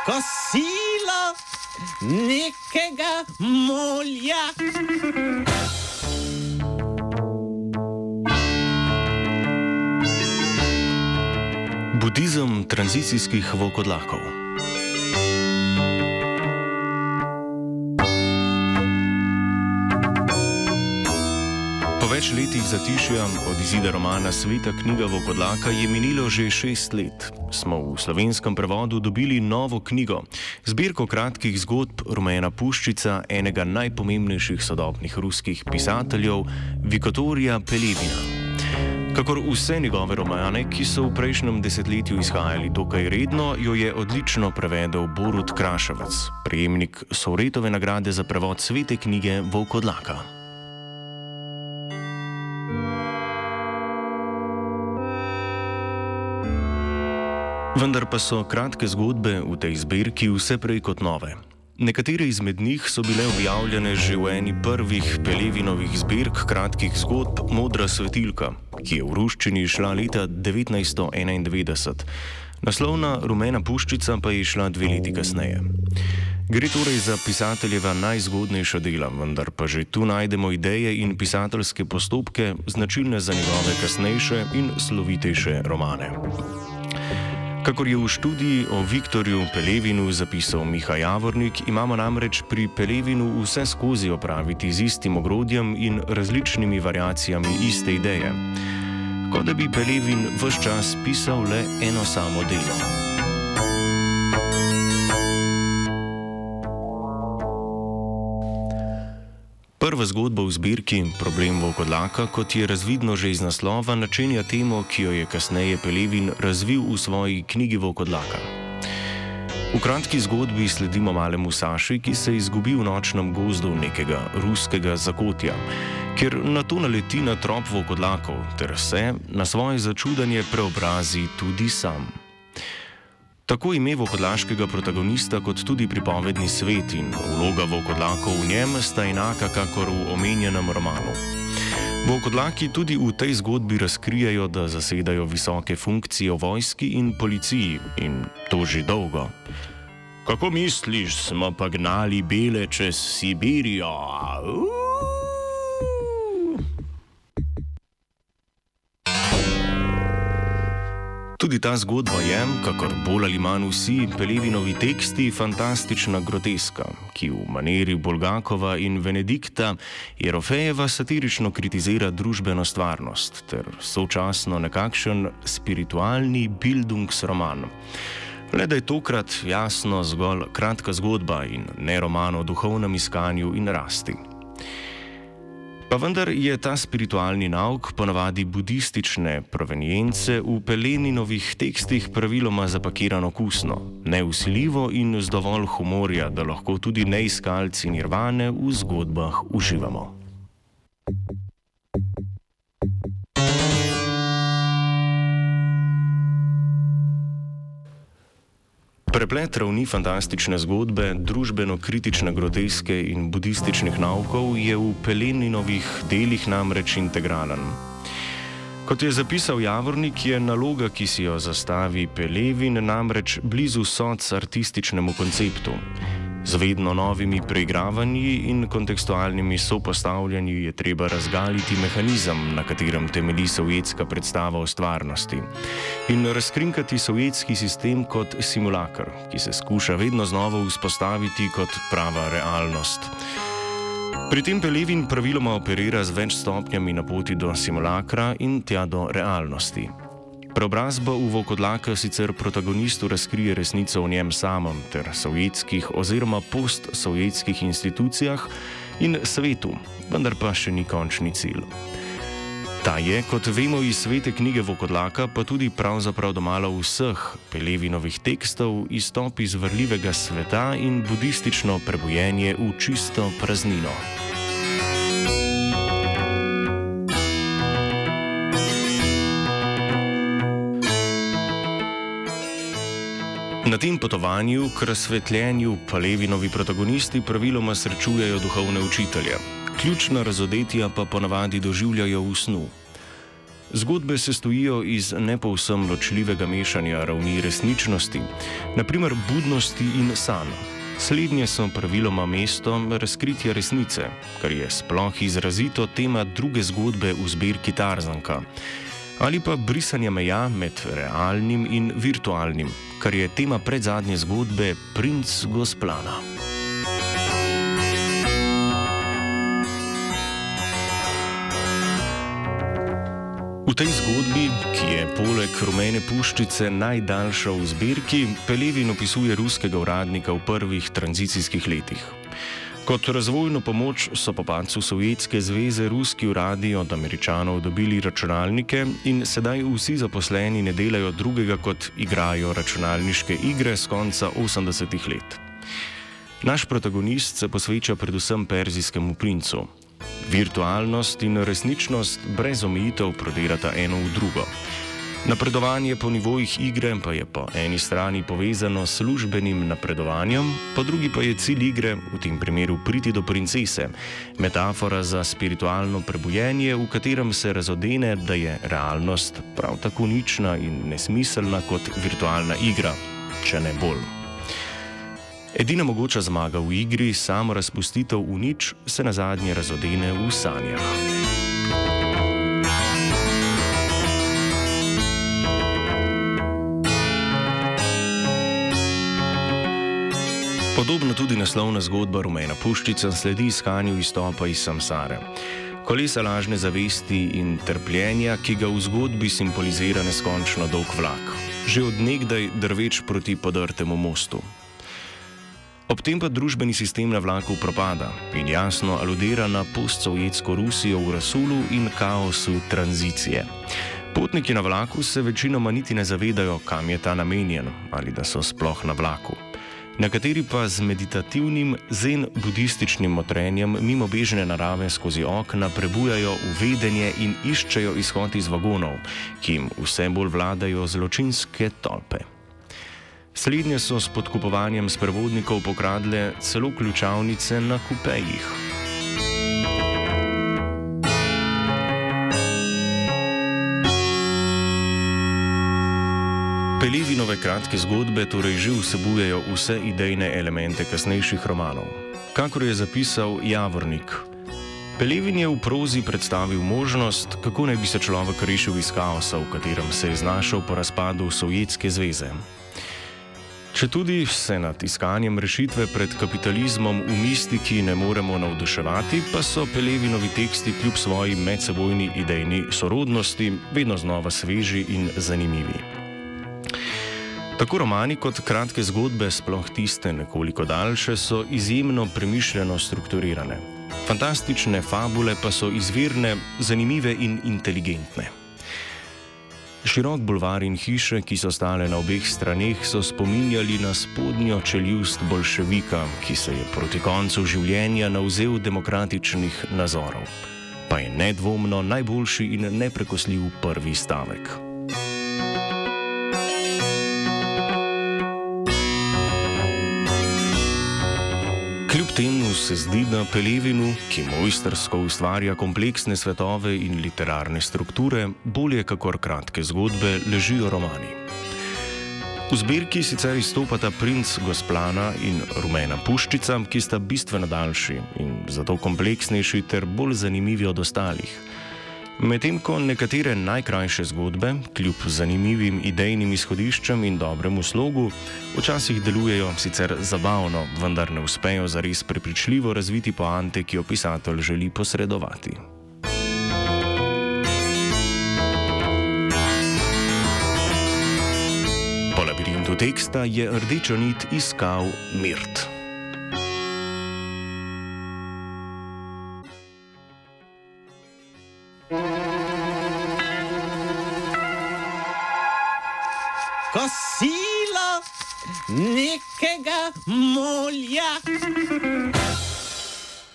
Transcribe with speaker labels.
Speaker 1: kosilo nekega mulja.
Speaker 2: Budizem tranzicijskih volkodlakov. Po več letih zatišja od izida romana Sveta knjiga volkodlaka je minilo že 6 let. Smo v slovenskem prevodu dobili novo knjigo, zbirko kratkih zgodb Rumena puščica enega najpomembnejših sodobnih ruskih pisateljev, Viktorija Pelevina. Kakor vse njegove romane, ki so v prejšnjem desetletju izhajali dokaj redno, jo je odlično prevedel Borut Kraševec, prejemnik Sovretove nagrade za prevod Svete knjige volkodlaka. Vendar pa so kratke zgodbe v tej zbirki vse prej kot nove. Nekatere izmed njih so bile objavljene že v eni prvih Pelevinovih zbirk kratkih zgodb Modra svetilka, ki je v ruščini šla leta 1991. Naslovna Rumena puščica pa je šla 2 leti kasneje. Gre torej za pisateljeva najzgodnejša dela, vendar pa že tu najdemo ideje in pisateljske postopke, značilne za njegove kasnejše in slovitejše romane. Kakor je v študiji o Viktorju Pelevinu zapisal Miha Javornik, imamo namreč pri Pelevinu vse skozi opraviti z istim ogrodjem in različnimi variacijami iste ideje. Kot da bi Pelevin ves čas pisal le eno samo delo. Prva zgodba v zbirki, Problem volkodlaka, kot je razvidno že iz naslova, načenja temo, ki jo je kasneje Pelevin razvil v svoji knjigi volkodlaka. V kratki zgodbi sledimo malemu Saši, ki se izgubi v nočnem gozdu nekega ruskega zakotja, kjer nato naleti na trop volkodlakov ter se na svoje začudenje preobrazi tudi sam. Tako ime volkodlaškega protagonista kot tudi pripovedni svet in vloga volkodlakov v njem sta enaka kakor v omenjenem romanu. Volkodlaki tudi v tej zgodbi razkrijajo, da zasedajo visoke funkcije v vojski in policiji in to že dolgo. Kako misliš, smo pa gnali bele čez Sibirijo? Tudi ta zgodba je, kakor bolj ali manj vsi Pelevinovi teksti, fantastična groteska, ki v maniri Bulgakova in Venedikta Jerofejeva satirično kritizira družbeno stvarnost ter sočasno nekakšen spiritualni bildungsroman. Le da je tokrat jasno zgolj kratka zgodba in ne roman o duhovnem iskanju in rasti. Pa vendar je ta spiritualni nauk ponavadi budistične provenience v Pelevninovih tekstih praviloma zapakiran okusno, nevsiljivo in z dovolj humorja, da lahko tudi neiskalci nirvane v zgodbah uživamo. Preplet ravni fantastične zgodbe, družbeno-kritične groteske in budističnih naukov je v Pelevninovih delih namreč integralen. Kot je zapisal Javornik, je naloga, ki si jo zastavi Pelevin, namreč blizu soc artističnemu konceptu. Z vedno novimi preigravanji in kontekstualnimi sopostavljanji je treba razgaliti mehanizem, na katerem temelji sovjetska predstava o stvarnosti, in razkrinkati sovjetski sistem kot simulakr, ki se skuša vedno znova vzpostaviti kot prava realnost. Pri tem Pelevin praviloma operira z več stopnjami na poti do simulakra in tja do realnosti. Preobrazba v volkodlaka sicer protagonistu razkrije resnico o njem samem ter sovjetskih oziroma postsovjetskih institucijah in svetu, vendar pa še ni končni cilj. Ta je, kot vemo iz Svete knjige volkodlaka, pa tudi pravzaprav domala vseh Pelevinovih tekstov, izstop iz vrljivega sveta in budistično prebojenje v čisto praznino. Na tem potovanju k razsvetljenju Pelevinovi protagonisti praviloma srečujejo duhovne učitelje. Ključna razodetja pa ponavadi doživljajo v snu. Zgodbe se stojijo iz ne povsem ločljivega mešanja ravni resničnosti, naprimer budnosti in sanj. Slednje so praviloma mesto razkritja resnice, kar je sploh izrazito tema druge zgodbe v zbirki Tarzanka, ali pa brisanja meja med realnim in virtualnim, kar je tema predzadnje zgodbe Princ Gosplana. V tej zgodbi, ki je poleg Rumene puščice najdaljša v zbirki, Pelevin opisuje ruskega uradnika v prvih tranzicijskih letih. Kot razvojno pomoč so po padcu Sovjetske zveze ruski uradi od Američanov dobili računalnike in sedaj vsi zaposleni ne delajo drugega kot igrajo računalniške igre s konca 80-ih let. Naš protagonist se posveča predvsem perzijskemu princu. Virtualnost in resničnost brez omejitev prodirata eno v drugo. Napredovanje po nivojih igre pa je po eni strani povezano s službenim napredovanjem, po drugi pa je cilj igre, v tem primeru priti do princese, metafora za spiritualno prebujenje, v katerem se razodene, da je realnost prav tako nična in nesmiselna kot virtualna igra, če ne bolj. Edina mogoča zmaga v igri, samo razpustitev v nič, se nazadnje razodene v sanjah. Podobno tudi naslovna zgodba Rumena puščica sledi iskanju izstopa iz samsare. Kolesa lažne zavesti in trpljenja, ki ga v zgodbi simbolizira neskončno dolg vlak, že od nekdaj drveč proti podrtemu mostu. Ob tem pa družbeni sistem na vlaku propada in jasno aludira na postsovjetsko Rusijo v razsulu in kaosu tranzicije. Potniki na vlaku se večinoma niti ne zavedajo, kam je ta namenjen ali da so sploh na vlaku. Nekateri pa z meditativnim zen budističnim motrenjem mimo bežne narave skozi okna prebujajo v vedenje in iščejo izhod iz vagonov, ki jim vse bolj vladajo zločinske tolpe. Slednje so s podkupovanjem sprevodnikov pokradle celo ključavnice na kupejih. Pelevinove kratke zgodbe torej že vsebujejo vse idejne elemente kasnejših romanov. Kakor je zapisal Javornik, Pelevin je v prozi predstavil možnost, kako naj bi se človek rešil iz kaosa, v katerem se je znašel po razpadu Sovjetske zveze. Četudi se nad iskanjem rešitve pred kapitalizmom v mistiki ne moremo navduševati, pa so Pelevinovi teksti kljub svoji medsebojni idejni sorodnosti vedno znova sveži in zanimivi. Tako romani kot kratke zgodbe, sploh tiste nekoliko daljše, so izjemno premišljeno strukturirane. Fantastične fabule pa so izvirne, zanimive in inteligentne. Širok bulvar in hiše, ki so stale na obeh straneh, so spominjali na spodnjo čeljust boljševika, ki se je proti koncu življenja navzel demokratičnih nazorov. Pa je nedvomno najboljši in neprekosljiv prvi stavek. Kljub temu se zdi, da Pelevinu, ki mojstrsko ustvarja kompleksne svetove in literarne strukture, bolje kakor kratke zgodbe ležijo romani. V zbirki sicer izstopata Princ Gosplana in Rumena puščica, ki sta bistveno daljši in zato kompleksnejši ter bolj zanimivi od ostalih. Medtem ko nekatere najkrajše zgodbe, kljub zanimivim idejnim izhodiščem in dobremu slogu, včasih delujejo sicer zabavno, vendar ne uspejo zares prepričljivo razviti poante, ki jo pisatelj želi posredovati. Po labirintu teksta je rdečo nit iskal Mirt.
Speaker 1: Kosilo nekega mulja.